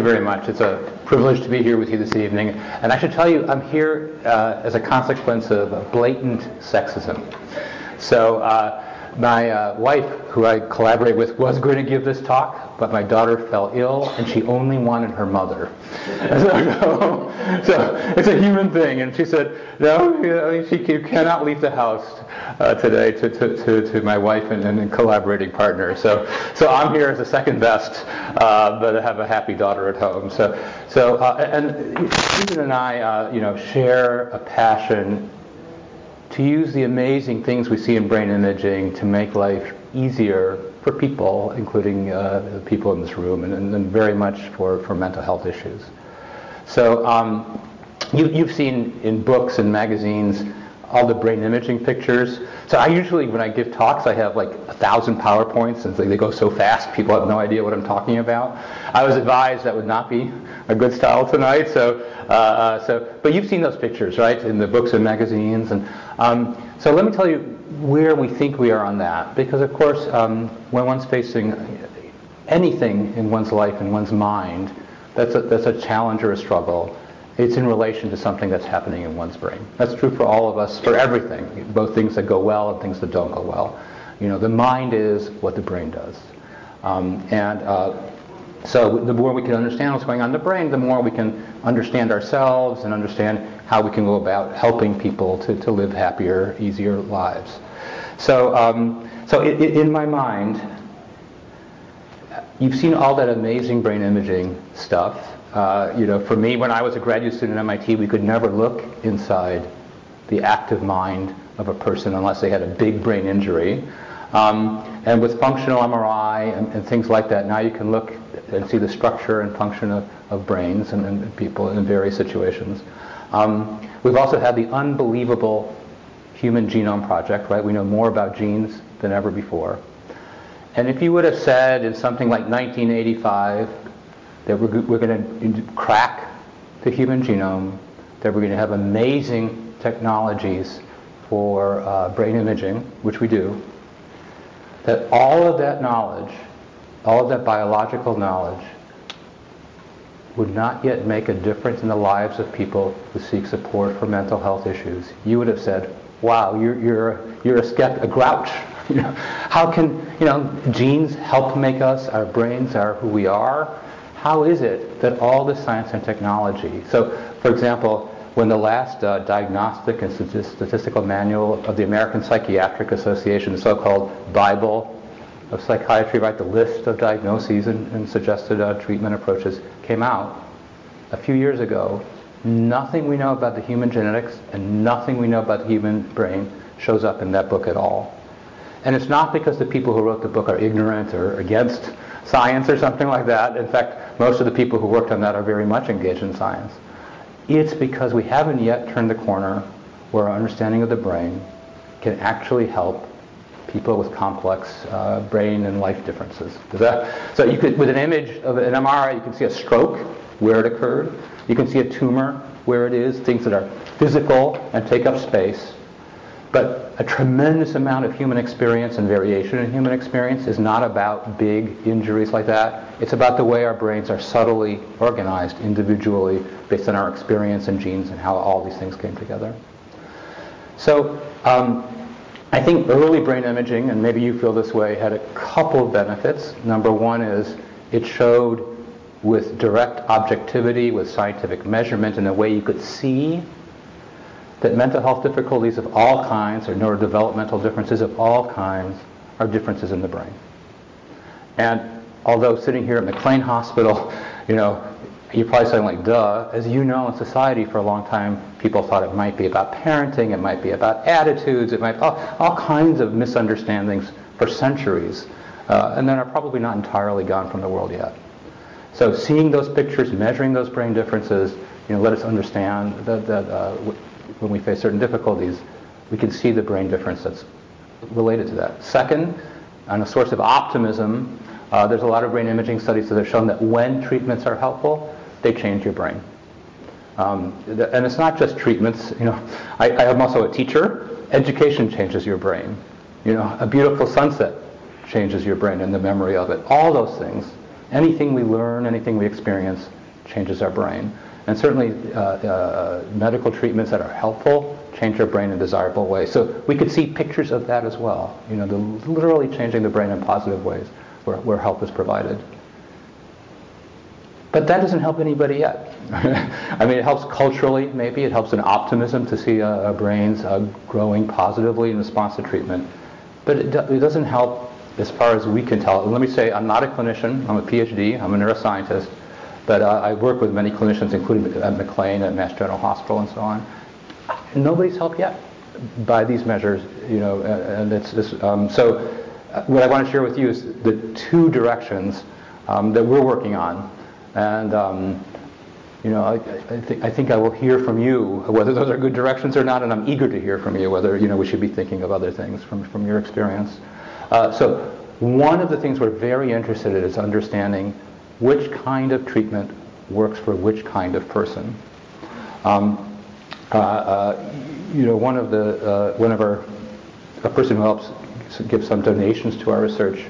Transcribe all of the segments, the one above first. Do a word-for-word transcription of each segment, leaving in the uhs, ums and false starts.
very much. It's a privilege to be here with you this evening. And I should tell you, I'm here uh, as a consequence of blatant sexism. So uh, my uh, wife, who I collaborate with, was going to give this talk, but my daughter fell ill, and she only wanted her mother. so, so it's a human thing. And she said, no, you know, she you cannot leave the house uh, today to, to, to, to my wife and, and collaborating partner. So so I'm here as a second best, uh, but I have a happy daughter at home. So so uh, and Susan and I, uh, you know, share a passion to use the amazing things we see in brain imaging to make life easier for people, including uh, the people in this room, and, and very much for, for mental health issues. So um, you, you've seen in books and magazines all the brain imaging pictures. So I usually, when I give talks, I have like a thousand PowerPoints, and they go so fast, people have no idea what I'm talking about. I was advised that would not be a good style tonight. So, uh, uh, so, but you've seen those pictures, right, in the books and magazines, and um, so let me tell you where we think we are on that, because of course, um, when one's facing anything in one's life, in one's mind, that's a, that's a challenge or a struggle. It's in relation to something that's happening in one's brain. That's true for all of us, for everything, both things that go well and things that don't go well. You know, the mind is what the brain does. Um, and uh, so the more we can understand what's going on in the brain, the more we can understand ourselves and understand how we can go about helping people to, to live happier, easier lives. So, um, so it, it, in my mind, you've seen all that amazing brain imaging stuff. Uh, you know, for me, when I was a graduate student at M I T, we could never look inside the active mind of a person unless they had a big brain injury. Um, and with functional M R I and, and things like that, now you can look and see the structure and function of, of brains and, and people in various situations. Um, we've also had the unbelievable Human Genome Project, right? We know more about genes than ever before. And if you would have said in something like nineteen eighty-five that we're, we're going to crack the human genome, that we're going to have amazing technologies for uh, brain imaging, which we do, that all of that knowledge, all of that biological knowledge, would not yet make a difference in the lives of people who seek support for mental health issues, you would have said, wow, you're, you're, you're a, skept- a grouch. You know, how can, you know, genes help make us, our brains are who we are? How is it that all this science and technology, so for example, when the last uh, diagnostic and statistical manual of the American Psychiatric Association, the so-called Bible of psychiatry, right, the list of diagnoses and, and suggested uh, treatment approaches came out a few years ago, nothing we know about the human genetics and nothing we know about the human brain shows up in that book at all. And it's not because the people who wrote the book are ignorant or against science or something like that. In fact, most of the people who worked on that are very much engaged in science. It's because we haven't yet turned the corner where our understanding of the brain can actually help people with complex uh, brain and life differences. Does that, so you could, with an image of an M R I, you can see a stroke, where it occurred. You can see a tumor, where it is, things that are physical and take up space. But a tremendous amount of human experience and variation in human experience is not about big injuries like that. It's about the way our brains are subtly organized individually based on our experience and genes and how all these things came together. So um, I think early brain imaging, and maybe you feel this way, had a couple of benefits. Number one is it showed with direct objectivity, with scientific measurement in a way you could see that mental health difficulties of all kinds, or neurodevelopmental differences of all kinds, are differences in the brain. And although sitting here at McLean Hospital, you know, you're probably saying like, duh, as you know, in society for a long time, people thought it might be about parenting, it might be about attitudes, it might, all, all kinds of misunderstandings for centuries, uh, and then are probably not entirely gone from the world yet. So seeing those pictures, measuring those brain differences, you know, let us understand that, that uh, when we face certain difficulties, we can see the brain difference that's related to that. Second, on a source of optimism, uh, there's a lot of brain imaging studies that have shown that when treatments are helpful, they change your brain. Um, and it's not just treatments. You know, I, I am also a teacher. Education changes your brain. You know, a beautiful sunset changes your brain and the memory of it. All those things. anything we learn, anything we experience changes our brain. And certainly uh, uh, medical treatments that are helpful change our brain in desirable ways. So we could see pictures of that as well, you know, the, literally changing the brain in positive ways where, where help is provided. But that doesn't help anybody yet. I mean, it helps culturally, maybe. It helps in optimism to see uh, brains uh, growing positively in response to treatment. But it, do, it doesn't help as far as we can tell. Let me say, I'm not a clinician. I'm a PhD. I'm a neuroscientist. But uh, I work with many clinicians, including at McLean, at Mass General Hospital, and so on. Nobody's helped yet by these measures, you know, and it's, it's um, so what I want to share with you is the two directions um, that we're working on. And, um, you know, I, I, th- I think I will hear from you whether those are good directions or not, and I'm eager to hear from you whether, you know, we should be thinking of other things from, from your experience. Uh, so one of the things we're very interested in is understanding which kind of treatment works for which kind of person. Um, uh, uh, you know, one of the, uh, one of our, a person who helps give some donations to our research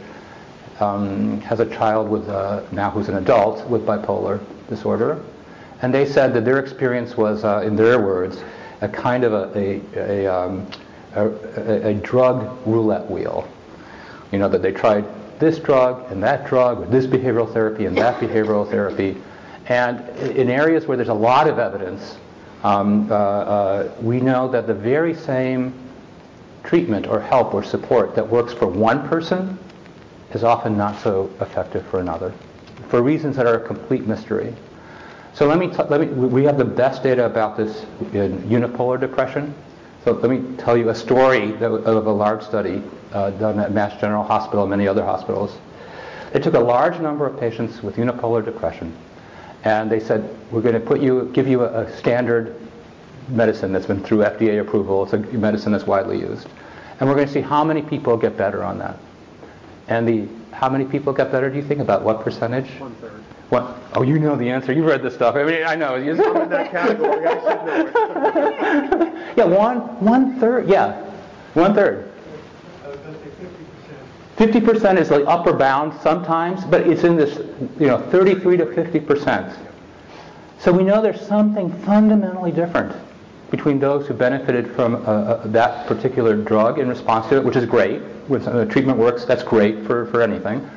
Um, has a child with uh, now who's an adult with bipolar disorder, and they said that their experience was, uh, in their words, a kind of a a, a, um, a a drug roulette wheel. You know, that they tried this drug and that drug, or this behavioral therapy and that behavioral therapy, and in areas where there's a lot of evidence, um, uh, uh, we know that the very same treatment or help or support that works for one person is often not so effective for another, for reasons that are a complete mystery. So let me, t- let me, we have the best data about this in unipolar depression. So let me tell you a story that, of a large study uh, done at Mass General Hospital and many other hospitals. They took a large number of patients with unipolar depression, and they said, we're going to put you, give you a, a standard medicine that's been through F D A approval. It's a medicine that's widely used. And we're going to see how many people get better on that. And the how many people get better, do you think? About what percentage? One third. What? Oh, you know the answer. You read this stuff. I mean, I know. I'm in that category. I should know it. Yeah, one one third. Yeah, one third. I was going to say fifty percent. Fifty percent is the upper bound sometimes, but it's in this, you know, thirty-three to fifty percent. So we know there's something fundamentally different between those who benefited from uh, uh, that particular drug in response to it, which is great. When the treatment works, that's great for, for anything.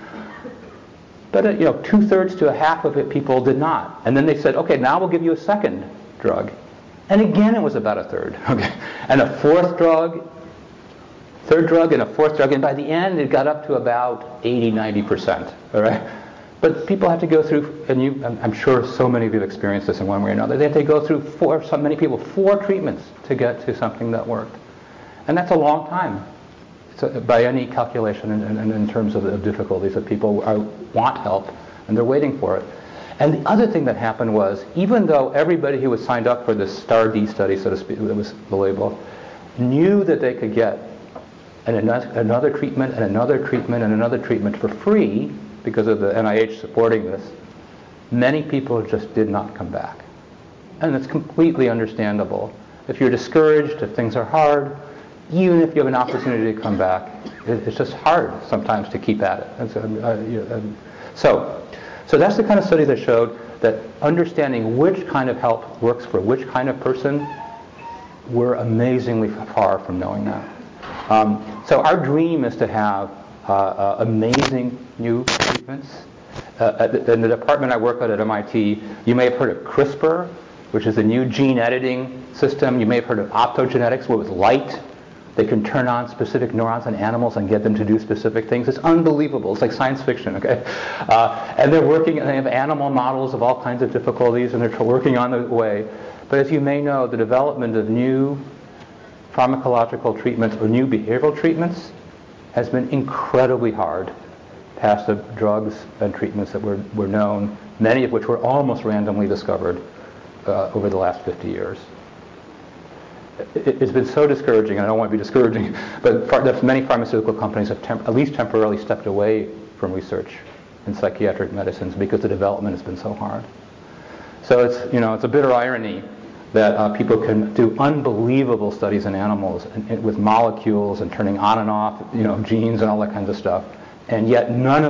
But uh, you know, two-thirds to a half of it people did not. And then they said, okay, now we'll give you a second drug. And again, it was about a third. Okay, and a fourth drug, third drug, and a fourth drug. And by the end, it got up to about eighty, ninety percent. All right. But people have to go through, and you, I'm, I'm sure so many of you have experienced this in one way or another. They have to go through four, so many people, four treatments to get to something that worked. And that's a long time. So by any calculation and in, in, in terms of the difficulties that people are, want help and they're waiting for it. And the other thing that happened was, even though everybody who was signed up for this STAR-D study, so to speak, that was the label, knew that they could get an, another treatment and another treatment and another treatment for free because of the N I H supporting this, many people just did not come back. And it's completely understandable. If you're discouraged, if things are hard, even if you have an opportunity to come back, it's just hard sometimes to keep at it. And so, uh, you know, so, so that's the kind of study that showed that understanding which kind of help works for which kind of person, we're amazingly far from knowing that. Um, so our dream is to have uh, uh, amazing new treatments. Uh, at the, in the department I work at at M I T, you may have heard of CRISPR, which is a new gene editing system. You may have heard of optogenetics, where with light they can turn on specific neurons in animals and get them to do specific things. It's unbelievable. It's like science fiction, okay? Uh, and they're working, and they have animal models of all kinds of difficulties, and they're working on the way. But as you may know, the development of new pharmacological treatments or new behavioral treatments has been incredibly hard past the drugs and treatments that were, were known, many of which were almost randomly discovered uh, over the last fifty years. It's been so discouraging, and I don't want to be discouraging, but many pharmaceutical companies have temp- at least temporarily stepped away from research in psychiatric medicines because the development has been so hard. So it's, you know, it's a bitter irony that uh, people can do unbelievable studies in animals and, and with molecules and turning on and off, you know, genes and all that kinds of stuff, and yet none of that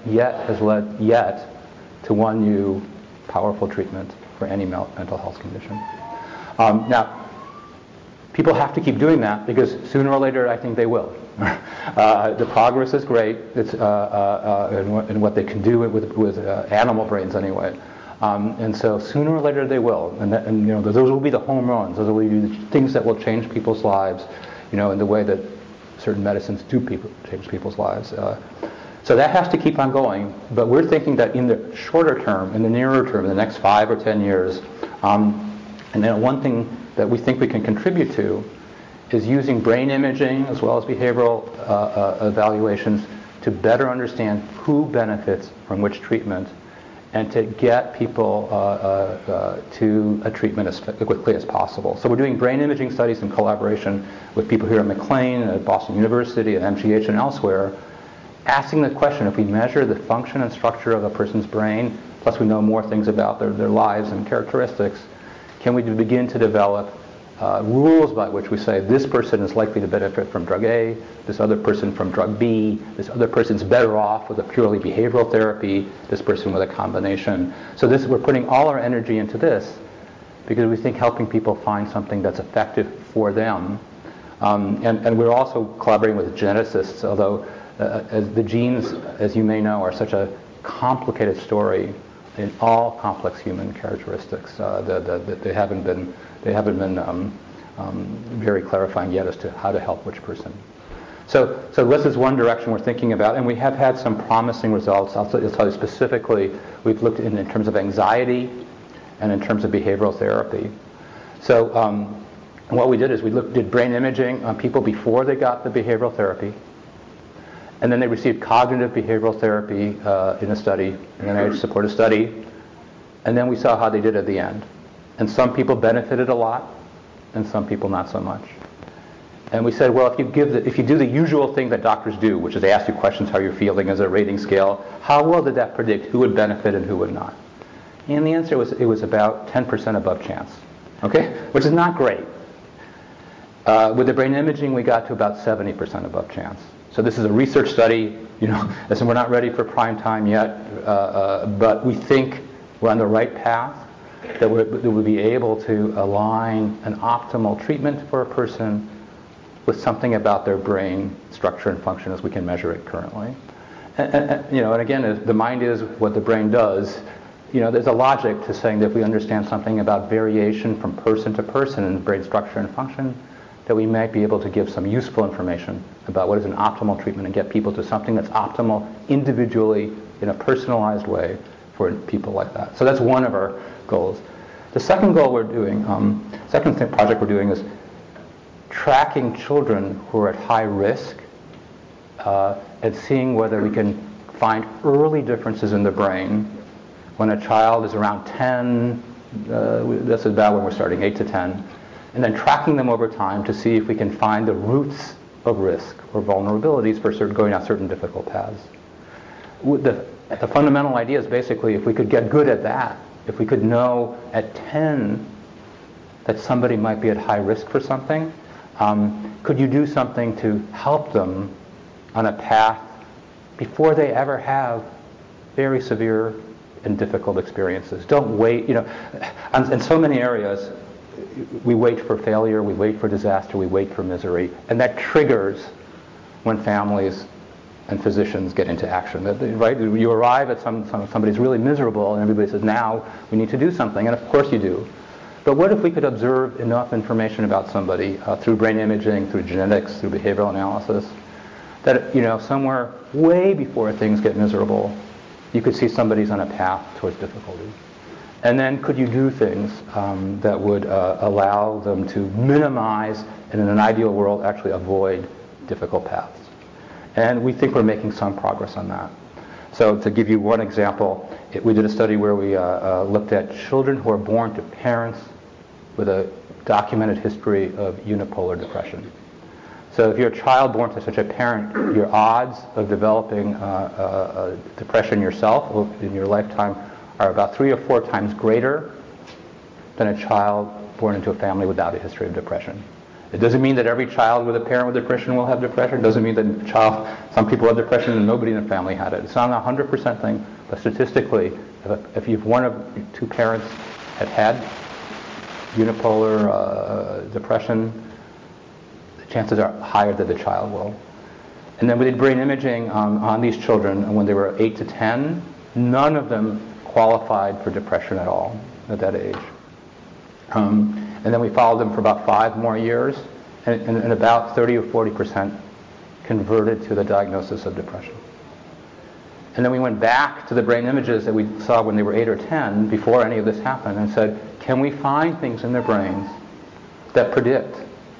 yet has led yet to one new powerful treatment for any mel- mental health condition. Um, now, people have to keep doing that because sooner or later I think they will. uh, the progress is great it's, uh, uh, uh, in, what, in what they can do with, with uh, animal brains anyway. Um, and so sooner or later they will. And, that, and you know, those will be the home runs. Those will be the things that will change people's lives, you know, in the way that certain medicines do people, change people's lives. Uh, so that has to keep on going. But we're thinking that in the shorter term, in the nearer term, in the next five or ten years, um, and then one thing that we think we can contribute to is using brain imaging as well as behavioral uh, uh, evaluations to better understand who benefits from which treatment and to get people uh, uh, uh, to a treatment as quickly as possible. So we're doing brain imaging studies in collaboration with people here at McLean, at Boston University, at M G H and elsewhere, asking the question, if we measure the function and structure of a person's brain, plus we know more things about their, their lives and characteristics, can we begin to develop uh, rules by which we say this person is likely to benefit from drug A, this other person from drug B, this other person's better off with a purely behavioral therapy, this person with a combination. So this, we're putting all our energy into this because we think helping people find something that's effective for them. Um, and, and we're also collaborating with geneticists, although uh, as the genes, as you may know, are such a complicated story in all complex human characteristics. Uh, the, the, the, they haven't been, they haven't been um, um, very clarifying yet as to how to help which person. So, so this is one direction we're thinking about, and we have had some promising results. I'll, t- I'll tell you specifically, we've looked in, in terms of anxiety and in terms of behavioral therapy. So um, what we did is we looked, did brain imaging on people before they got the behavioral therapy, and then they received cognitive behavioral therapy uh, in a study, an N I H-supported study, and then we saw how they did at the end. And some people benefited a lot, and some people not so much. And we said, well, if you give the, if you do the usual thing that doctors do, which is they ask you questions how you're feeling as a rating scale, how well did that predict who would benefit and who would not? And the answer was it was about ten percent above chance, okay, which is not great. Uh, with the brain imaging, we got to about seventy percent above chance. So this is a research study, you know, listen, we're not ready for prime time yet, uh, uh, but we think we're on the right path, that, we're, that we'll be able to align an optimal treatment for a person with something about their brain structure and function as we can measure it currently. And, and, you know, and again, the mind is what the brain does. You know, there's a logic to saying that if we understand something about variation from person to person in brain structure and function, that we might be able to give some useful information about what is an optimal treatment and get people to something that's optimal individually in a personalized way for people like that. So that's one of our goals. The second goal we're doing, um, second thing, project we're doing is tracking children who are at high risk uh, and seeing whether we can find early differences in the brain when a child is around ten, uh, that's about when we're starting, eight to ten, and then tracking them over time to see if we can find the roots of risk or vulnerabilities for certain, going down certain difficult paths. The, the fundamental idea is basically if we could get good at that, if we could know at ten that somebody might be at high risk for something, um, could you do something to help them on a path before they ever have very severe and difficult experiences? Don't wait, you know, in, in so many areas, we wait for failure, we wait for disaster, we wait for misery, and that triggers when families and physicians get into action. Right? You arrive at some, some somebody's really miserable, and everybody says, "Now we need to do something," and of course you do. But what if we could observe enough information about somebody uh, through brain imaging, through genetics, through behavioral analysis, that you know somewhere way before things get miserable, you could see somebody's on a path towards difficulty. And then could you do things um, that would uh, allow them to minimize, and in an ideal world, actually avoid difficult paths? And we think we're making some progress on that. So to give you one example, it, we did a study where we uh, uh, looked at children who are born to parents with a documented history of unipolar depression. So if you're a child born to such a parent, your odds of developing uh, uh, uh, depression yourself in your lifetime are about three or four times greater than a child born into a family without a history of depression. It doesn't mean that every child with a parent with depression will have depression. It doesn't mean that a child, some people have depression and nobody in the family had it. It's not a one hundred percent thing, but statistically, if, if you've one of two parents have had unipolar uh, depression, the chances are higher that the child will. And then we did brain imaging um, on these children, and when they were eight to ten, none of them qualified for depression at all at that age. Um, and then we followed them for about five more years, and, and, and about thirty or forty percent converted to the diagnosis of depression. And then we went back to the brain images that we saw when they were eight or ten, before any of this happened, and said, can we find things in their brains that predict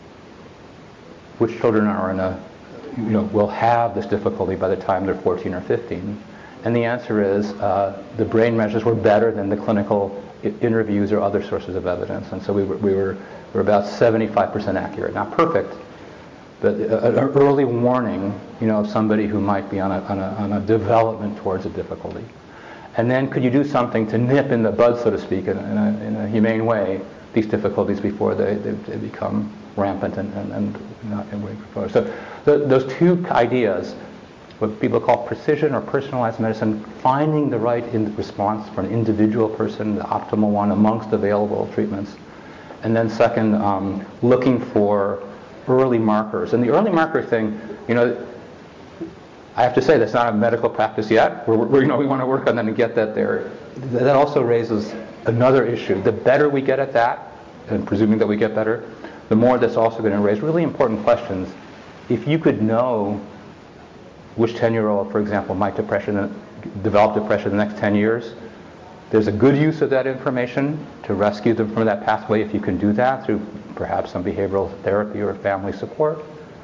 which children are in a, you know, will have this difficulty by the time they're fourteen or fifteen? And the answer is uh, the brain measures were better than the clinical I- interviews or other sources of evidence. And so we were, we were, we were about seventy-five percent accurate. Not perfect, but an early warning, you know, of somebody who might be on a, on, a, on a development towards a difficulty. And then could you do something to nip in the bud, so to speak, in, in, a, in a humane way, these difficulties before they, they, they become rampant and, and, and not in way before. So the, those two ideas, what people call precision or personalized medicine, finding the right in response for an individual person, the optimal one amongst available treatments. And then second, um, looking for early markers. And the early marker thing, you know, I have to say that's not a medical practice yet. We're, we're, you know, we want to work on that and get that there. That also raises another issue. The better we get at that, and presuming that we get better, the more that's also going to raise really important questions. If you could know which ten-year-old, for example, might depression, develop depression in the next ten years, there's a good use of that information to rescue them from that pathway if you can do that through perhaps some behavioral therapy or family support.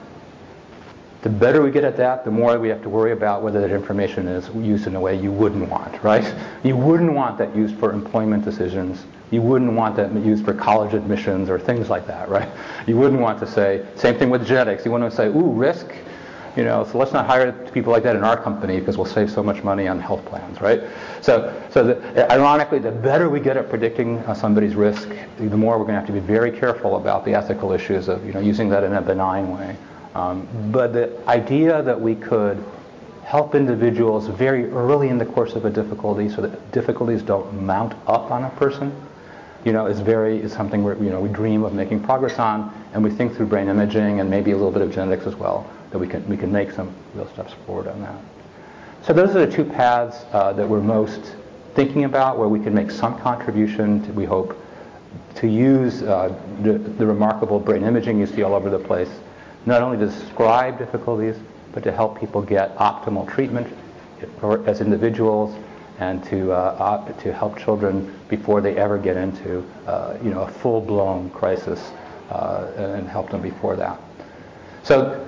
The better we get at that, the more we have to worry about whether that information is used in a way you wouldn't want, right? You wouldn't want that used for employment decisions. You wouldn't want that used for college admissions or things like that, right? You wouldn't want to say, same thing with genetics. You want to say, ooh, risk, you know, so let's not hire people like that in our company because we'll save so much money on health plans, right? So, so the, ironically, the better we get at predicting uh, somebody's risk, the more we're going to have to be very careful about the ethical issues of, you know, using that in a benign way. Um, but the idea that we could help individuals very early in the course of a difficulty so that difficulties don't mount up on a person, you know, is very, is something where, you know, we dream of making progress on, and we think through brain imaging and maybe a little bit of genetics as well, that we can, we can make some real steps forward on that. So those are the two paths uh, that we're most thinking about, where we can make some contribution to, we hope, to use uh, the, the remarkable brain imaging you see all over the place, not only to describe difficulties, but to help people get optimal treatment as individuals, and to uh, op- to help children before they ever get into uh, you know, a full-blown crisis, uh, and help them before that. So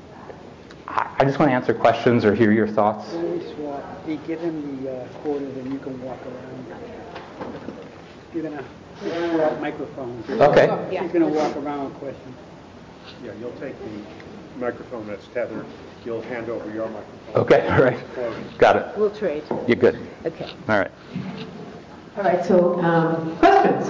I just want to answer questions or hear your thoughts. He give him the uh, quarter, then you can walk around. You're gonna pull out microphones. Okay. You're gonna walk around with questions. Yeah, you'll take the microphone that's tethered. You'll hand over your microphone. Okay, all right. Got it. We'll trade. You're good. Okay. All right. All right, so um, questions?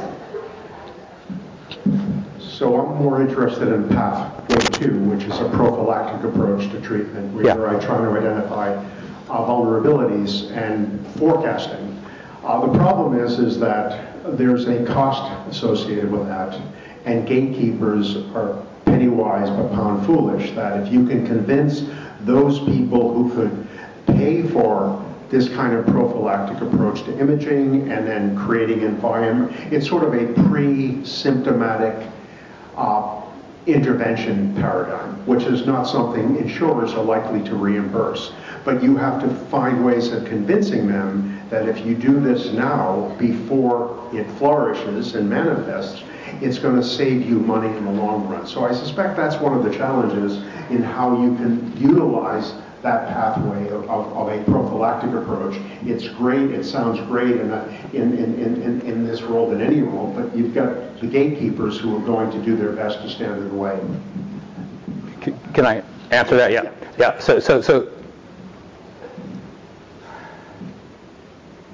So I'm more interested in pathway two, which is a prophylactic approach to treatment, where Yeah. I try to identify uh, vulnerabilities and forecasting. Uh, the problem is, is that there's a cost associated with that, and gatekeepers are penny wise but pound foolish, that if you can convince those people who could pay for this kind of prophylactic approach to imaging and then creating environment, it's sort of a pre-symptomatic uh, intervention paradigm, which is not something insurers are likely to reimburse. But you have to find ways of convincing them that if you do this now, before it flourishes and manifests, it's going to save you money in the long run. So I suspect that's one of the challenges in how you can utilize that pathway of, of, of a prophylactic approach. It's great, it sounds great in, a, in, in, in, in this world, in any world, but you've got the gatekeepers who are going to do their best to stand in the way. Can I answer that? Yeah. Yeah. So, so, so,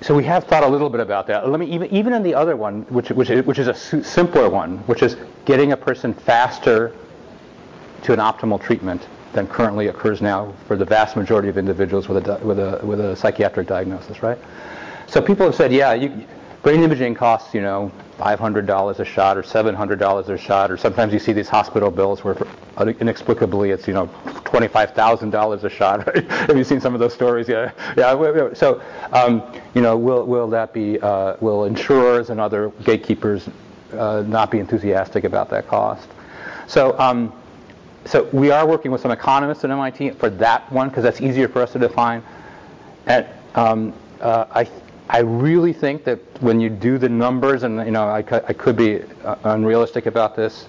so we have thought a little bit about that. Let me even even in the other one, which which which is a simpler one, which is getting a person faster to an optimal treatment than currently occurs now for the vast majority of individuals with a with a with a psychiatric diagnosis, right? So people have said, yeah, you, brain imaging costs, you know, five hundred dollars a shot or seven hundred dollars a shot, or sometimes you see these hospital bills where inexplicably it's, you know, twenty-five thousand dollars a shot. Right? Have you seen some of those stories? Yeah, yeah. So, um, you know, will will that be? Uh, will insurers and other gatekeepers uh, not be enthusiastic about that cost? So, um, so we are working with some economists at M I T for that one because that's easier for us to define. And um, uh, I. I really think that when you do the numbers, and you know, I, I could be uh, unrealistic about this,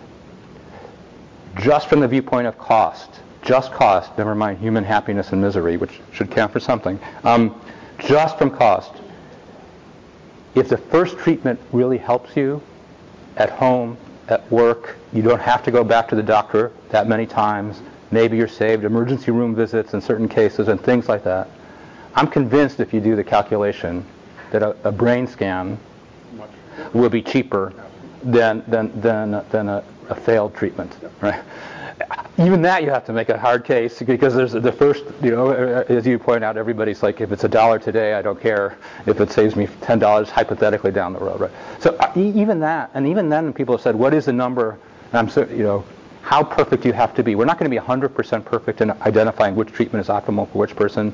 just from the viewpoint of cost, just cost, never mind human happiness and misery, which should count for something, um, just from cost, if the first treatment really helps you at home, at work, you don't have to go back to the doctor that many times, maybe you're saved emergency room visits in certain cases and things like that. I'm convinced if you do the calculation that a, a brain scan will be cheaper than than than than a, a failed treatment, right? Even that you have to make a hard case because there's the first, you know, as you point out, everybody's like, if it's a dollar today, I don't care if it saves me ten dollars hypothetically down the road, right? So uh, even that, and even then, people have said, what is the number? And I'm so, you know, how perfect do you have to be? We're not going to be one hundred percent perfect in identifying which treatment is optimal for which person.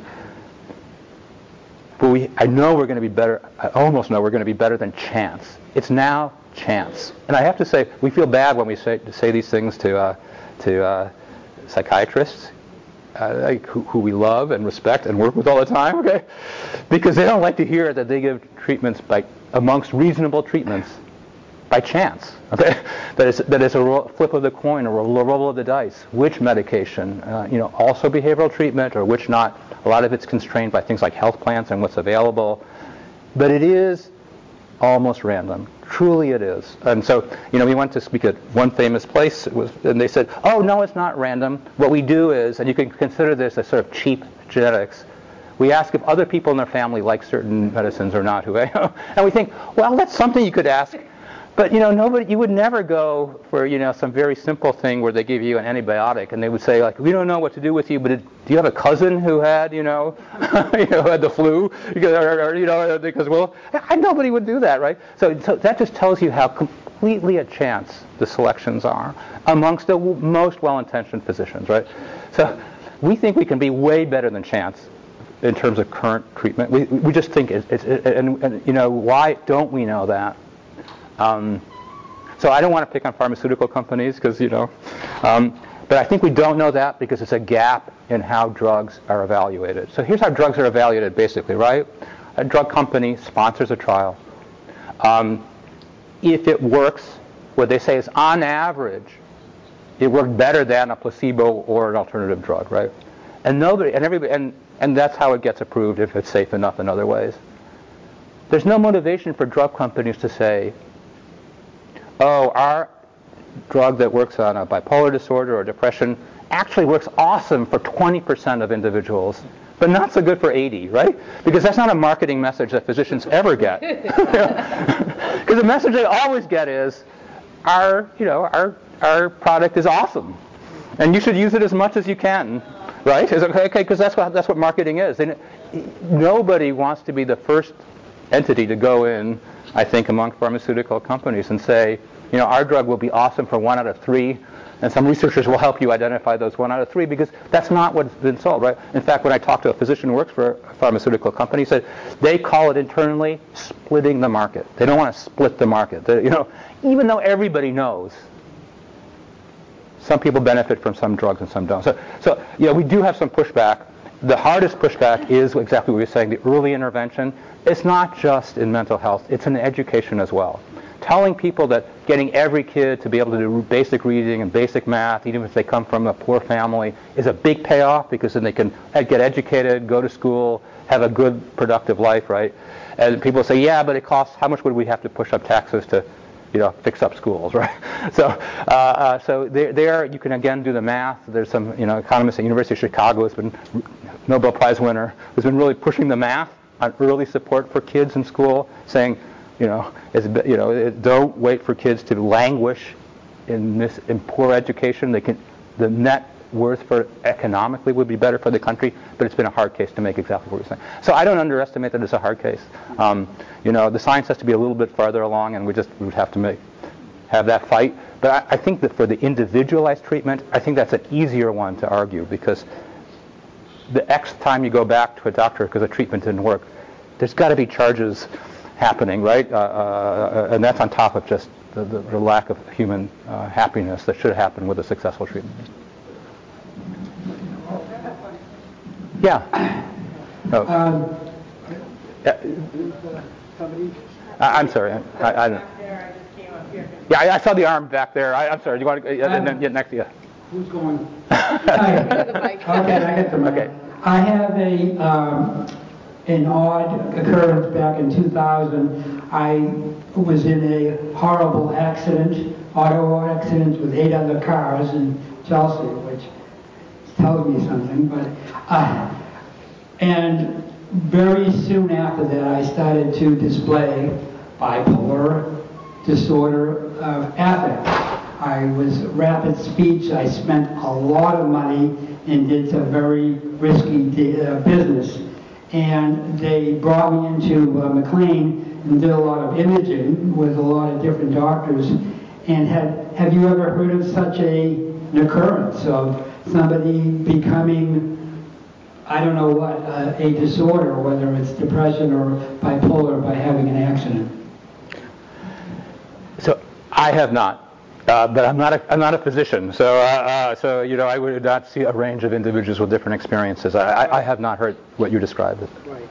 But we, I know we're going to be better, I almost know we're going to be better than chance. It's now chance. And I have to say, we feel bad when we say, say these things to uh, to uh, psychiatrists uh, like, who, who we love and respect and work with all the time, okay? Because they don't like to hear that they give treatments by, amongst reasonable treatments, by chance, okay? That is, that is a ro- flip of the coin or a roll of the dice. Which medication, uh, you know, also behavioral treatment or which not. A lot of it's constrained by things like health plans and what's available. But it is almost random. Truly it is. And so, you know, we went to speak at one famous place, it was, and they said, oh, no, it's not random. What we do is, and you can consider this as sort of cheap genetics, we ask if other people in their family like certain medicines or not. Who, and we think, well, that's something you could ask. But, you know, nobody, you would never go for, you know, some very simple thing where they give you an antibiotic and they would say, like, we don't know what to do with you, but it, do you have a cousin who had, you know, you know, had the flu? Or, or, you know, because, well, I, nobody would do that, right? So, so that just tells you how completely a chance the selections are amongst the w- most well-intentioned physicians, right? So we think we can be way better than chance in terms of current treatment. We, we just think it's, it's it, and, and, you know, why don't we know that? Um, so I don't want to pick on pharmaceutical companies because, you know, um, but I think we don't know that because it's a gap in how drugs are evaluated. So here's how drugs are evaluated basically, right? A drug company sponsors a trial. Um, if it works, what they say is on average, it worked better than a placebo or an alternative drug, right? And nobody, and everybody, and, and that's how it gets approved if it's safe enough in other ways. There's no motivation for drug companies to say, oh, our drug that works on a bipolar disorder or depression actually works awesome for twenty percent of individuals, but not so good for eighty, right? Because that's not a marketing message that physicians ever get. Because the message they always get is, our, you know, our our product is awesome, and you should use it as much as you can, right? Is it okay? Because that's what that's what marketing is. And nobody wants to be the first entity to go in, I think, among pharmaceutical companies and say, you know, our drug will be awesome for one out of three, and some researchers will help you identify those one out of three, because that's not what's been sold, right? In fact, when I talked to a physician who works for a pharmaceutical company, he said they call it internally splitting the market. They don't want to split the market. They, you know, even though everybody knows some people benefit from some drugs and some don't. So, so yeah, we do have some pushback. The hardest pushback is exactly what you're saying, the early intervention. It's not just in mental health, it's in education as well. Telling people that getting every kid to be able to do basic reading and basic math, even if they come from a poor family, is a big payoff, because then they can get educated, go to school, have a good, productive life, right? And people say, yeah, but it costs, how much would we have to push up taxes to, you know, fix up schools, right? So, uh, uh, so there, there you can again do the math. There's some, you know, economist at the University of Chicago who's been Nobel Prize winner who's been really pushing the math on early support for kids in school, saying, you know, it's, you know, it, don't wait for kids to languish in this in poor education. They can, the net worth for economically would be better for the country, but it's been a hard case to make exactly what you're saying. So I don't underestimate that it's a hard case. Um, you know, the science has to be a little bit farther along, and we just we would have to make have that fight. But I, I think that for the individualized treatment, I think that's an easier one to argue, because the X time you go back to a doctor because a treatment didn't work, there's got to be charges happening, right? Uh, uh, and that's on top of just the, the, the lack of human uh, happiness that should happen with a successful treatment. Yeah. Oh. Um, Yeah. somebody, I, I'm sorry. I, I, I don't. Yeah, I, I saw the arm back there. I, I'm sorry. Do you want to uh, um, get next to you? who's going? Hi. Okay, I got the mic. Okay. I have a um, an odd occurrence back in two thousand. I was in a horrible accident, auto accident with eight other cars in Chelsea, which tells me something. But uh, and very soon after that, I started to display bipolar disorder of affect. I was rapid speech. I spent a lot of money and did some very risky di- uh, business. And they brought me into uh, McLean and did a lot of imaging with a lot of different doctors. And have have you ever heard of such a, an occurrence of somebody becoming, I don't know what, uh, a disorder, whether it's depression or bipolar, by having an accident? So I have not. Uh, but I'm not a I'm not a physician, so uh, uh, so you know I would not see a range of individuals with different experiences. I, I, I have not heard what you described. Right.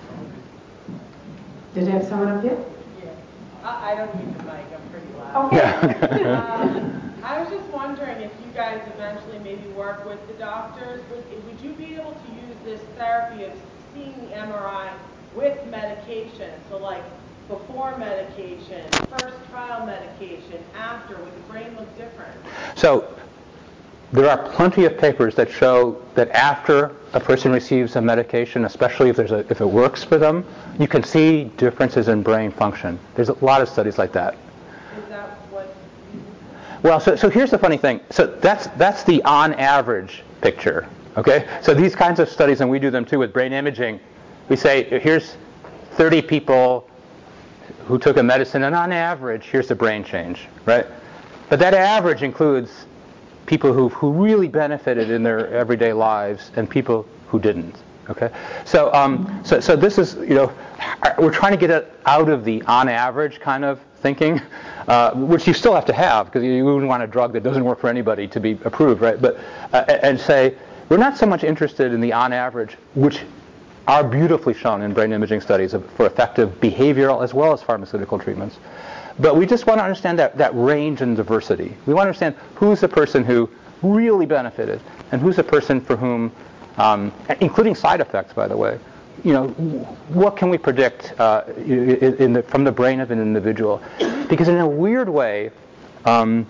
Did you have someone up here? Yeah. I, I don't need the mic. I'm pretty loud. Okay. um, I was just wondering if you guys eventually maybe work with the doctors. Would, would you be able to use this therapy of seeing the M R I with medication? So like before medication, first trial medication, after, would the brain look different? So there are plenty of papers that show that after a person receives a medication, especially if there's a, if it works for them, you can see differences in brain function. There's a lot of studies like that. Is that what? Well, so so here's the funny thing. So that's that's the on average picture. Okay. So these kinds of studies, and we do them too with brain imaging. We say here's thirty people who took a medicine, and on average, here's the brain change, right? But that average includes people who who really benefited in their everyday lives and people who didn't. Okay, so um, so so this is, you know, we're trying to get it out of the on average kind of thinking, uh, which you still have to have, because you wouldn't want a drug that doesn't work for anybody to be approved, right? But uh, and say we're not so much interested in the on average, which are beautifully shown in brain imaging studies for effective behavioral as well as pharmaceutical treatments. But we just want to understand that, that range and diversity. We want to understand who's the person who really benefited and who's the person for whom, um, including side effects, by the way, you know, what can we predict uh, in, in the, from the brain of an individual? Because in a weird way, um,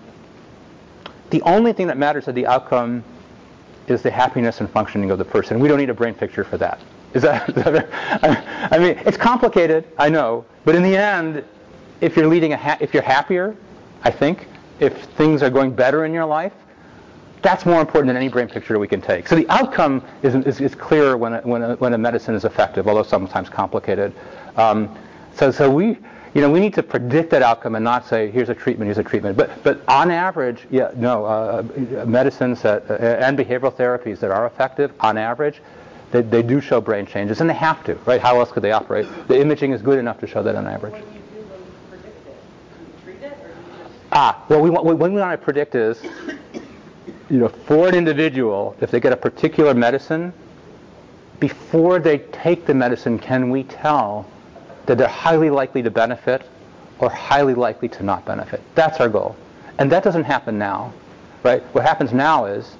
the only thing that matters to the outcome is the happiness and functioning of the person. We don't need a brain picture for that. Is that, is that I mean, it's complicated, I know, but in the end, if you're leading a ha- if you're happier, I think, if things are going better in your life, that's more important than any brain picture we can take. So the outcome is is, is clearer when a, when a, when a medicine is effective, although sometimes complicated. Um, so so we you know we need to predict that outcome and not say here's a treatment, here's a treatment. But but on average, yeah, no, uh, medicines that, uh, and behavioral therapies that are effective on average, They, they do show brain changes, and they have to, right? How else could they operate? The imaging is good enough to show that on average. What do you do when you predict it? Do you treat it, or do you just... Ah, well, we want, what we want to predict is, you know, for an individual, if they get a particular medicine, before they take the medicine, can we tell that they're highly likely to benefit or highly likely to not benefit? That's our goal. And that doesn't happen now, right? What happens now is,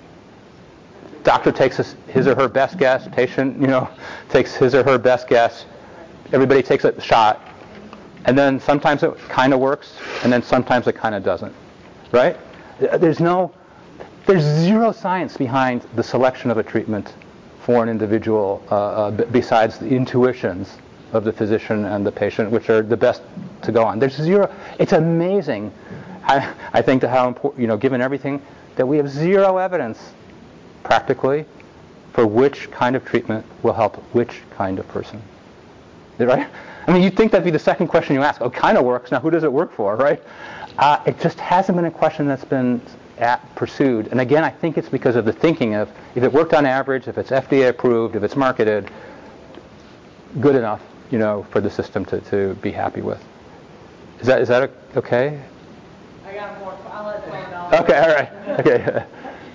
doctor takes his, his or her best guess, patient, you know, takes his or her best guess, everybody takes a shot, and then sometimes it kind of works, and then sometimes it kind of doesn't, right? There's no, there's zero science behind the selection of a treatment for an individual uh, uh, b- besides the intuitions of the physician and the patient, which are the best to go on. There's zero. It's amazing, I, I think, to how important, you know, given everything, that we have zero evidence, practically, for which kind of treatment will help which kind of person. Is that right? I mean, you'd think that'd be the second question you ask. Oh, kind of works. Now, who does it work for, right? Uh, it just hasn't been a question that's been at, pursued. And again, I think it's because of the thinking of if it worked on average, if it's F D A approved, if it's marketed, good enough, you know, for the system to, to be happy with. Is that is that okay? I got more. I'll let someone else. Okay, all right. Okay.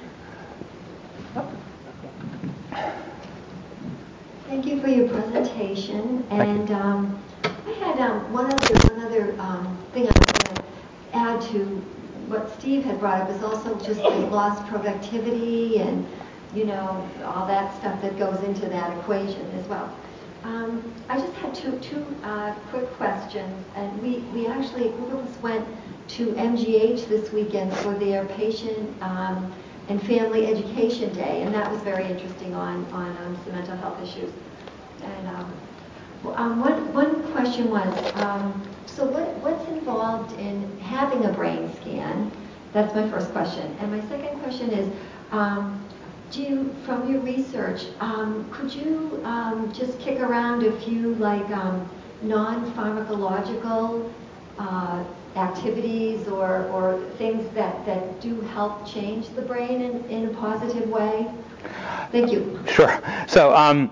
Thank you for your presentation. And um, I had um, one other one other um, thing I was going to add to what Steve had brought up is also just the lost productivity and, you know, all that stuff that goes into that equation as well. Um, I just had two two uh, quick questions, and we, we actually, a group of us went to M G H this weekend for their patient um, and Family Education Day, and that was very interesting on, on um, some mental health issues. And um, well, um, one, one question was, um, so what, what's involved in having a brain scan? That's my first question. And my second question is, um, do you, from your research, um, could you um, just kick around a few like um, non-pharmacological uh, activities or, or things that, that do help change the brain in, in a positive way? Thank you. Sure. So, um,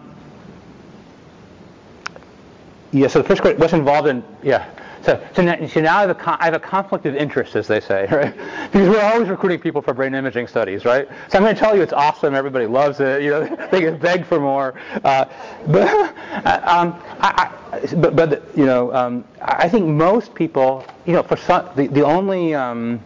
yeah, so the first question, what's involved in, yeah. So, so, now, so now I have, a con- I have a conflict of interest, as they say, right? Because we're always recruiting people for brain imaging studies, right? So I'm going to tell you it's awesome, everybody loves it, you know, they get begged for more. Uh, but, um, I, I, but, but, you know, um, I think most people, you know, for some, the, the only, um,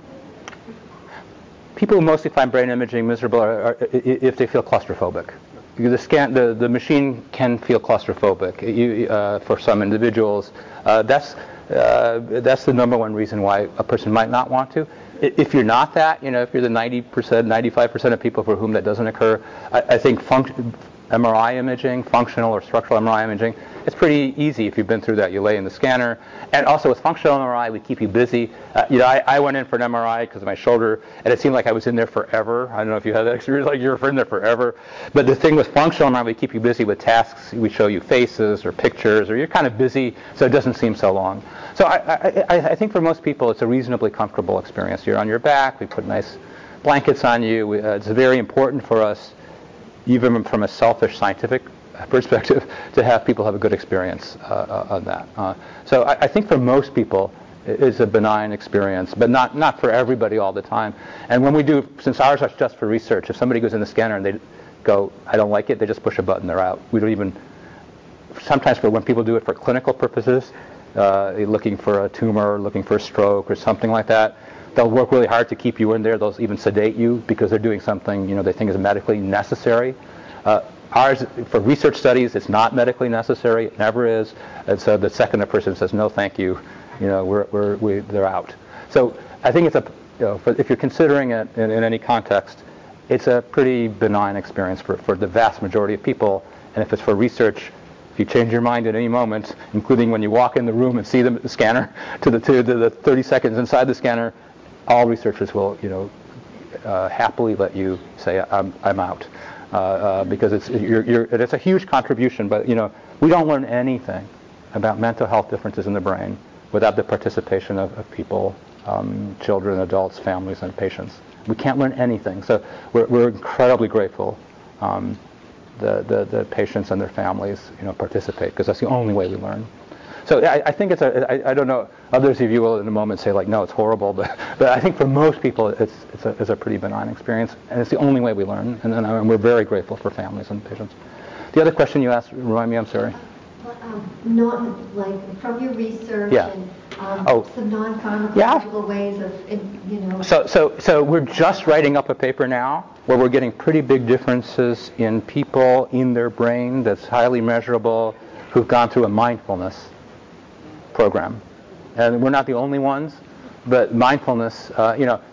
people who mostly find brain imaging miserable are, are if they feel claustrophobic. The scan, the, the machine can feel claustrophobic you, uh, for some individuals. Uh, that's uh, that's the number one reason why a person might not want to. If you're not that, you know, if you're the ninety percent, ninety-five percent of people for whom that doesn't occur, I, I think func- M R I imaging, functional or structural M R I imaging, it's pretty easy if you've been through that. You lay in the scanner. And also with functional M R I, we keep you busy. Uh, you know, I, I went in for an M R I because of my shoulder, and it seemed like I was in there forever. I don't know if you had that experience, like you're in there forever. But the thing with functional M R I, we keep you busy with tasks. We show you faces or pictures, or you're kind of busy, so it doesn't seem so long. So I, I, I think for most people, it's a reasonably comfortable experience. You're on your back. We put nice blankets on you. We, uh, it's very important for us, even from a selfish scientific perspective, to have people have a good experience uh, on that. Uh, so I, I think for most people, it's a benign experience, but not, not for everybody all the time. And when we do, since ours are just for research, if somebody goes in the scanner and they go, I don't like it, they just push a button, they're out. We don't even, sometimes for when people do it for clinical purposes, uh, looking for a tumor, looking for a stroke or something like that, they'll work really hard to keep you in there. They'll even sedate you because they're doing something, you know, they think is medically necessary. Uh, ours, for research studies, it's not medically necessary. It never is. And so the second a person says, no, thank you, you know, we're, we're, we, they're out. So I think it's a, you know, for, if you're considering it in, in any context, it's a pretty benign experience for, for the vast majority of people. And if it's for research, if you change your mind at any moment, including when you walk in the room and see the scanner to the, to the thirty seconds inside the scanner, all researchers will, you know, uh, happily let you say, I'm, I'm out. Uh, uh, because it's you're, you're, it's a huge contribution, but you know we don't learn anything about mental health differences in the brain without the participation of, of people, um, children, adults, families, and patients. We can't learn anything, so we're, we're incredibly grateful um, the, the the patients and their families, you know, participate because that's the only way we learn. So I, I think it's a. I, I don't know. Others of you will in a moment say like, no, it's horrible. But but I think for most people, it's it's a, it's a pretty benign experience, and it's the only way we learn. And, and, and we're very grateful for families and patients. The other question you asked, remind me. I'm sorry. Uh, um, not like from your research Yeah. and um, Oh. some non-pharmacological Yeah. ways of, in, you know. So so so we're just writing up a paper now where we're getting pretty big differences in people in their brain that's highly measurable who've gone through a mindfulness program. And we're not the only ones, but mindfulness, uh, you know,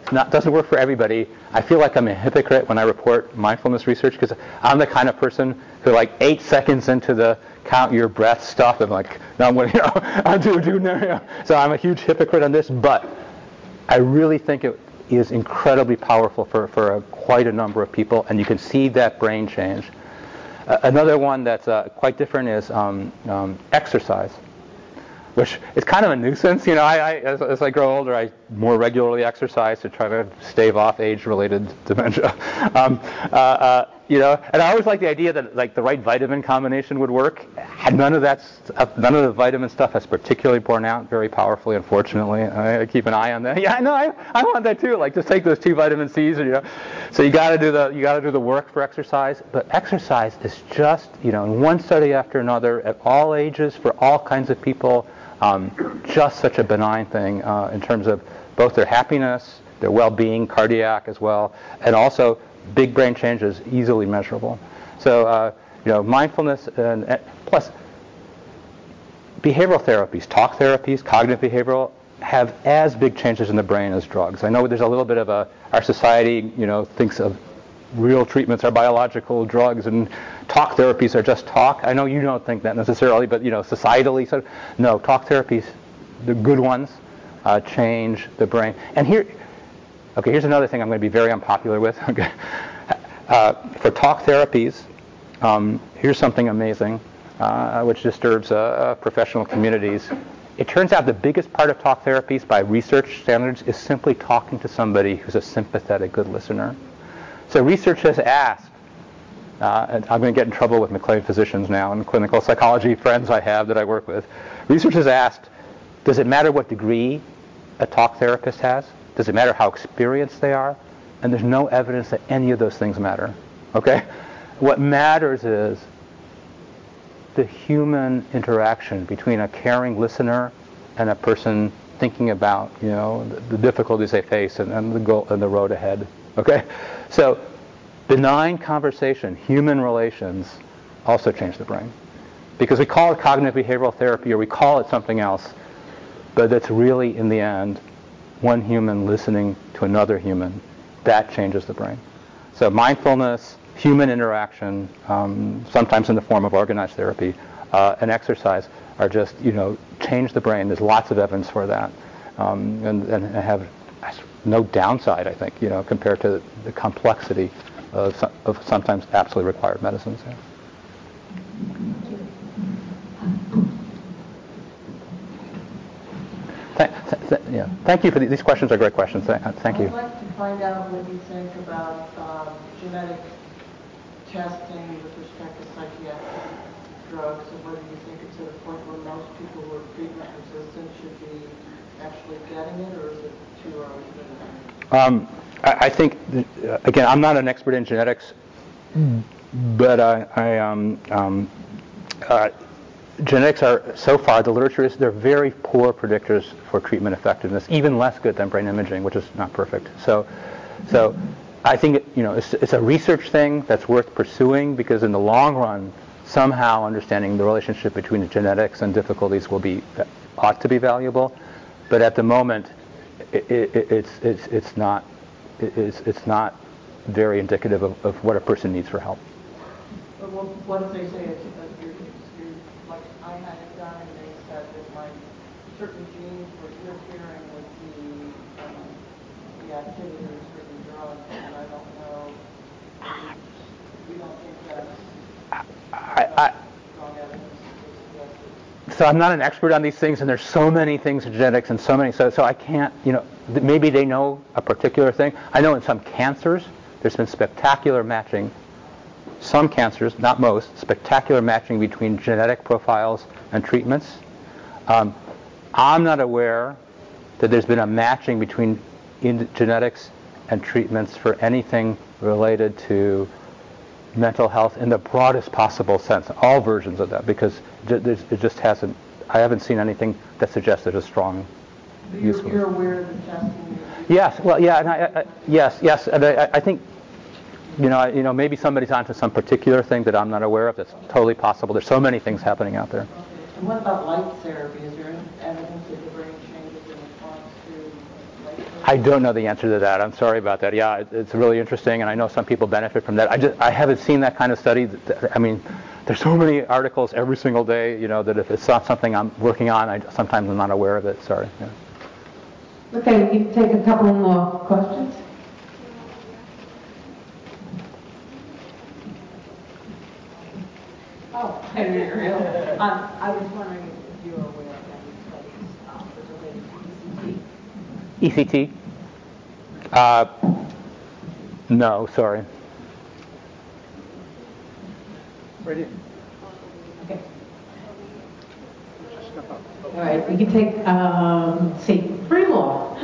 not doesn't work for everybody. I feel like I'm a hypocrite when I report mindfulness research because I'm the kind of person who, like, eight seconds into the count your breath stuff, I'm like, no, I'm going to, you know, I do, do, no, you know. So I'm a huge hypocrite on this, but I really think it is incredibly powerful for, for a, quite a number of people, and you can see that brain change. Uh, another one that's uh, quite different is um, um, exercise, which is kind of a nuisance. You know, I, I as, as I grow older, I more regularly exercise to try to stave off age-related dementia. Um, uh, uh, you know, and I always like the idea that, like, the right vitamin combination would work. None of that's none of the vitamin stuff has particularly borne out very powerfully, unfortunately. I, I keep an eye on that. Yeah, no, I I want that too. Like, just take those two vitamin C's, and, you know. So you got to do the you got to do the work for exercise. But exercise is just, you know, in one study after another, at all ages, for all kinds of people. Um, just such a benign thing uh, in terms of both their happiness, their well-being, cardiac as well, and also big brain changes, easily measurable. So, uh, you know, mindfulness and, and plus behavioral therapies, talk therapies, cognitive behavioral, have as big changes in the brain as drugs. I know there's a little bit of a, our society, you know, thinks of real treatments are biological drugs and talk therapies are just talk. I know you don't think that necessarily, but, you know, societally, so no, talk therapies, the good ones, uh, change the brain. And here, okay, here's another thing I'm going to be very unpopular with. Okay, uh, for talk therapies, um, here's something amazing, uh, which disturbs uh, professional communities. It turns out the biggest part of talk therapies by research standards is simply talking to somebody who's a sympathetic, good listener. So research has asked, uh, and I'm going to get in trouble with McLean physicians now and clinical psychology friends I have that I work with. Research has asked, does it matter what degree a talk therapist has? Does it matter how experienced they are? And there's no evidence that any of those things matter. Okay? What matters is the human interaction between a caring listener and a person thinking about, you know, the, the difficulties they face and, and the goal and the road ahead. Okay? So benign conversation, human relations, also change the brain. Because we call it cognitive behavioral therapy or we call it something else, but it's really, in the end, one human listening to another human. That changes the brain. So mindfulness, human interaction, um, sometimes in the form of organized therapy, uh, and exercise are just, you know, change the brain. There's lots of evidence for that. Um, and, and have no downside, I think, you know, compared to the complexity of, of sometimes absolutely required medicines. Yeah. Th- th- th- yeah. Thank you for the, these questions are great questions. Th- thank you. I'd like to find out what you think about um, genetic testing with respect to psychiatric drugs, and whether you think it's at a point where most people who are treatment resistant should be actually getting it, or is it too early for that? Um, I, I think, uh, again, I'm not an expert in genetics, but I, I um, um, uh, genetics are, so far, the literature is, they're very poor predictors for treatment effectiveness, even less good than brain imaging, which is not perfect. So, so I think, it, you know, it's, it's a research thing that's worth pursuing, because in the long run, somehow understanding the relationship between the genetics and difficulties will be, ought to be valuable. But at the moment, it, it, it's, it's, it's not, it's, it's not very indicative of, of what a person needs for help. But what, what if they say it's, uh, you're, you're, like I had it done, and they said that my certain genes were interfering with the um, the activity of certain drugs, and I don't know. You don't think that's I, I, strong evidence to suggest it? So I'm not an expert on these things, and there's so many things in genetics and so many, so so I can't, you know, th- maybe they know a particular thing. I know in some cancers, there's been spectacular matching. Some cancers, not most, spectacular matching between genetic profiles and treatments. Um, I'm not aware that there's been a matching between in genetics and treatments for anything related to mental health in the broadest possible sense, all versions of that, because it just hasn't, I haven't seen anything that suggests there's a strong use. You're, you're aware of the testing? Yes, well, yeah, and I, I, yes, yes, and I, I think, you know, you know, maybe somebody's onto some particular thing that I'm not aware of. That's totally possible. There's so many things happening out there. Okay. And what about light therapy? Is there any evidence that the brain changes in response to light therapy? I don't know the answer to that. I'm sorry about that. Yeah, it, it's really interesting, and I know some people benefit from that. I just I haven't seen that kind of study. I mean, there's so many articles every single day, you know, that if it's not something I'm working on, I sometimes I'm not aware of it. Sorry. Yeah. Okay, we can take a couple more questions. Oh, I didn't realize. Um, I was wondering if you're aware of any studies um, related to E C T? E C T? Uh, no, sorry. Right here. Okay. All right, we can take, um, let's see, three more.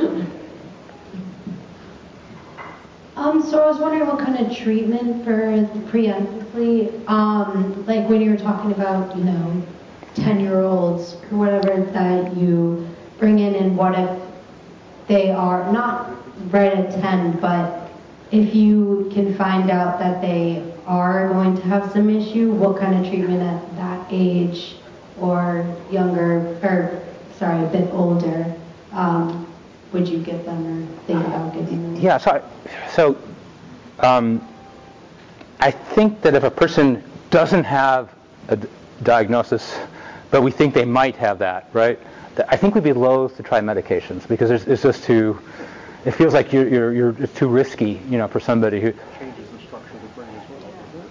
Um, so I was wondering what kind of treatment for preemptively, um, like when you were talking about, you know, ten-year-olds or whatever that you bring in, and what if they are not right at ten, but if you can find out that they are going to have some issue, what kind of treatment at that age or younger, or sorry, a bit older, um, would you give them or think about giving them? Yeah, so, so um, I think that if a person doesn't have a d- diagnosis, but we think they might have that, right? th- I think we'd be loath to try medications because it's, it's just too, it feels like you're, you're, you're, it's too risky, you know, for somebody who... Changes the structure of the brain as well, doesn't it?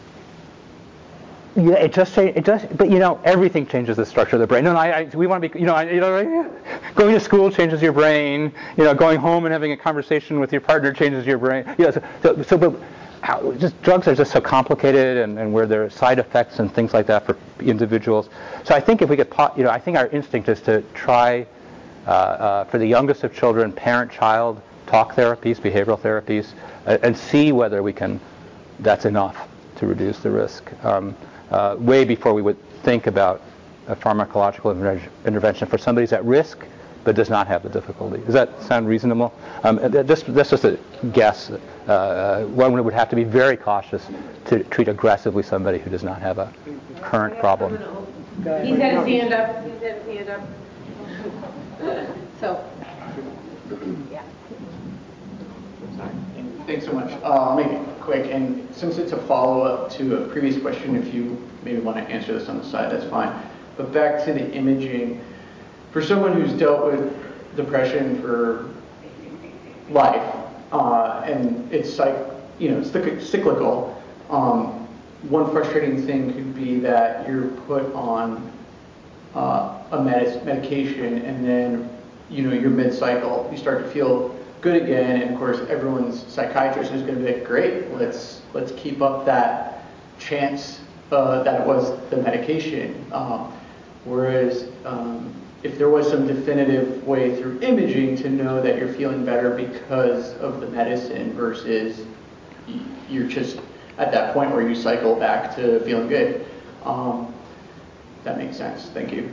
Yeah, it just it does, but you know, everything changes the structure of the brain. No, no I, I, we want to be, you know, I, you know, going to school changes your brain. You know, going home and having a conversation with your partner changes your brain. Yeah, so, so, so but how, just drugs are just so complicated, and, and where there are side effects and things like that for individuals. So I think if we could, you know, I think our instinct is to try uh, uh, for the youngest of children, parent-child talk therapies, behavioral therapies, uh, and see whether we can. That's enough to reduce the risk. Um, Uh, way before we would think about a pharmacological inter- intervention for somebody who's at risk but does not have the difficulty. Does that sound reasonable? Um, just, that's just a guess. Uh, one would have to be very cautious to treat aggressively somebody who does not have a current problem. He's had his hand up. He's had his hand up. So, yeah. Thanks so much. Uh, I'll make it quick. And since it's a follow-up to a previous question, if you maybe want to answer this on the side, that's fine. But back to the imaging, for someone who's dealt with depression for life, uh, and it's like, you know, it's cyclical, um, one frustrating thing could be that you're put on uh, a med- medication and then, you know, you're mid-cycle, you start to feel good again, and of course everyone's psychiatrist is going to be like, great, let's let's keep up that chance uh, that it was the medication. Um, whereas um, if there was some definitive way through imaging to know that you're feeling better because of the medicine versus you're just at that point where you cycle back to feeling good. Um, that makes sense. Thank you.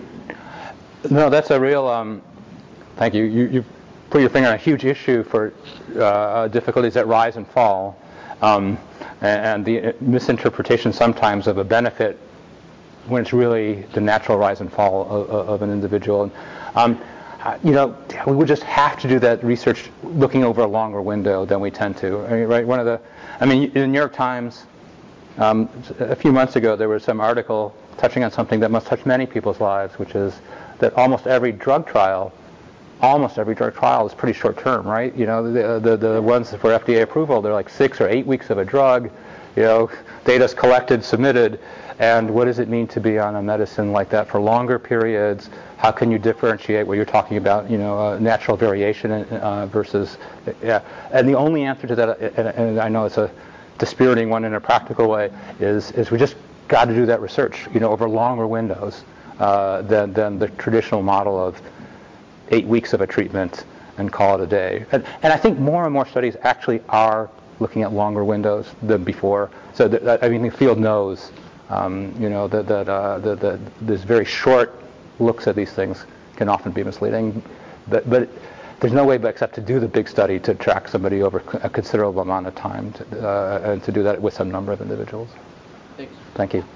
No, that's a real, um, thank you. You, you put your finger on a huge issue for uh, difficulties that rise and fall, um, and, and the misinterpretation sometimes of a benefit when it's really the natural rise and fall of, of an individual. And, um, you know, we would just have to do that research looking over a longer window than we tend to. I mean, right? One of the, I mean, in the New York Times, um, a few months ago, there was some article touching on something that must touch many people's lives, which is that almost every drug trial Almost every drug trial is pretty short term, right? You know, the, the the ones for F D A approval, they're like six or eight weeks of a drug. You know, data's collected, submitted, and what does it mean to be on a medicine like that for longer periods? How can you differentiate what you're talking about? You know, uh, natural variation uh, versus, yeah. And the only answer to that, and, and I know it's a dispiriting one in a practical way, is is we just got to do that research, you know, over longer windows uh, than than the traditional model of eight weeks of a treatment and call it a day. And, and I think more and more studies actually are looking at longer windows than before. So that, that, I mean, the field knows, um, you know, that, that, uh, that, that this very short looks at these things can often be misleading. But, but there's no way but except to do the big study to track somebody over a considerable amount of time to, uh, and to do that with some number of individuals. Thanks. Thank you.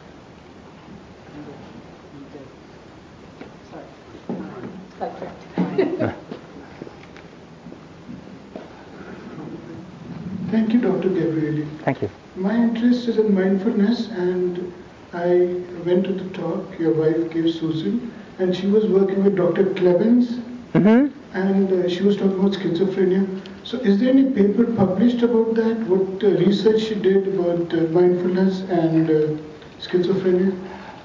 Okay. Thank you, Doctor Gabrieli. Thank you. My interest is in mindfulness, and I went to the talk your wife gave, Susan, and she was working with Doctor Clevens, Mm-hmm. and uh, she was talking about schizophrenia. So is there any paper published about that? What uh, research she did about uh, mindfulness and uh, schizophrenia?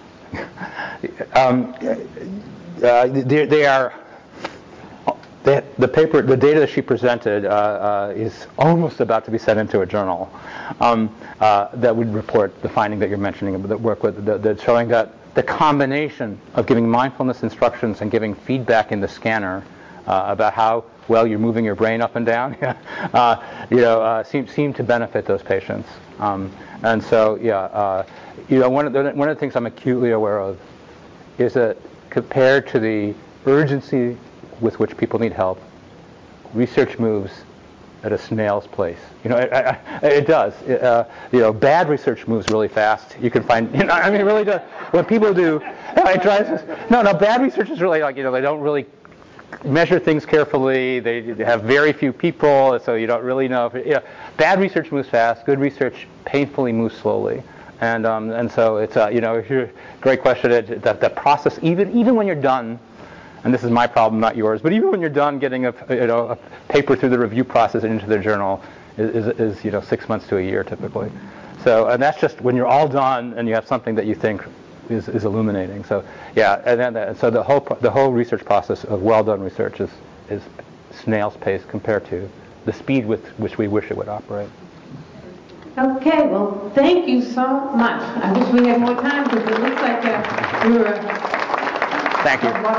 Um, uh, they, they are. They, the paper, the data that she presented uh, uh, is almost about to be sent into a journal um, uh, that would report the finding that you're mentioning, that work with, that, that showing that the combination of giving mindfulness instructions and giving feedback in the scanner uh, about how well you're moving your brain up and down, uh, you know, uh, seem seem to benefit those patients. Um, and so, yeah, uh, you know, one of the one of the things I'm acutely aware of is that compared to the urgency with which people need help, research moves at a snail's pace. You know, it, it, it does. It, uh, you know, bad research moves really fast. You can find, you know, I mean, it really does. When people do, it drives us. No, no, bad research is really like, you know, they don't really measure things carefully. They have very few people, so you don't really know. If it, you know, bad research moves fast. Good research painfully moves slowly. And um, and so it's, uh, you know, great question. It, that, that process, even even when you're done. And this is my problem, not yours. But even when you're done getting a, you know, a paper through the review process and into the journal, is, is, is you know six months to a year typically. So, and that's just when you're all done and you have something that you think is, is illuminating. So, yeah, and then and so the whole the whole research process of well done research is is snail's pace compared to the speed with which we wish it would operate. Okay, well, thank you so much. I wish we had more time because it looks like uh, we were. Thank you.